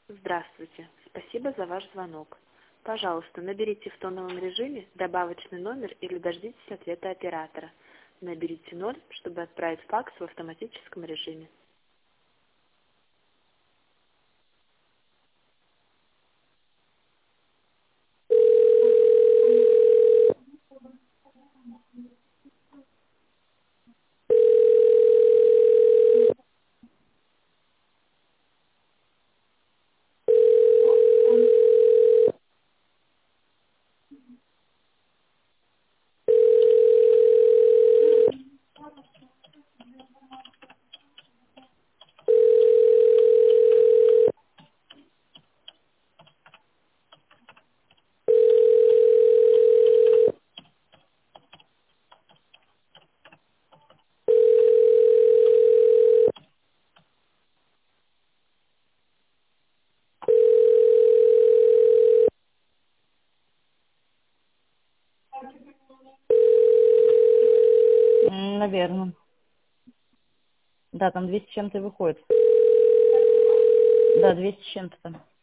Здравствуйте. Спасибо за ваш звонок. Пожалуйста, наберите в тоновом режиме добавочный номер или дождитесь ответа оператора. Наберите 0, чтобы отправить факс в автоматическом режиме. Наверное. Да, там 200 с чем-то и выходит. Да, 200 с чем-то там.